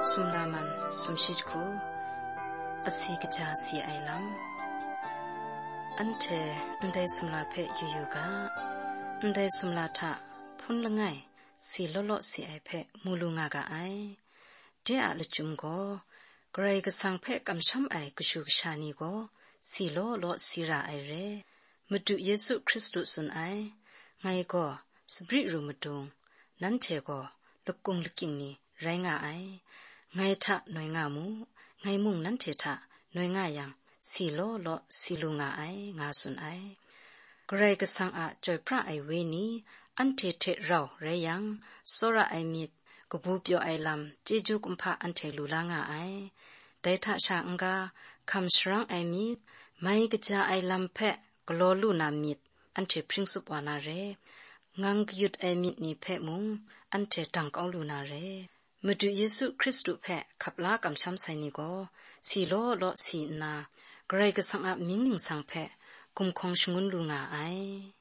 สุมลามันสุมชิดคูอสีกจาสีไอลัมอันเทอันใดสุมลาเพยูกาอันใดสุมลาทะพุนละไงสีลลสีไอเพมูลุงากาไอเดอะละจุมโกไกรกสังเพกำช้ำไอกชูกชานีโกสีลสีราไอเรมดุเยซูคริสต์สุนไอไงก็สบริรูมดุงนั้นเทก็ลกุงลกิงนี่ไรงาไอไงทะหน่วยงามูไงมุ่งนั้นเททะหน่วยงายังสีลสีลุงาไองาสุนไอไกรกสังอะจอยพระไอเวนีอันเทเทเราเรยังโซระไอมิดกบูเปียวไอลำเจจูกุมพะอันเทลูลางาไอแต่ถ้าช่างกาคำสรังไอมิดไม่กระจาไอลำเพะกลอลูนามิดอันเทพริ้งสุปวานาเรงังกยุดไอมิดนี่เพะมุงอันเทดังกองลูนาเรมดุเยซูคริสต์เพะขับลากำช้ำไซนิโกสีลสีนาไกรกสังอะมิงนิงสังเพะกุมคงชงุนลูงาไอ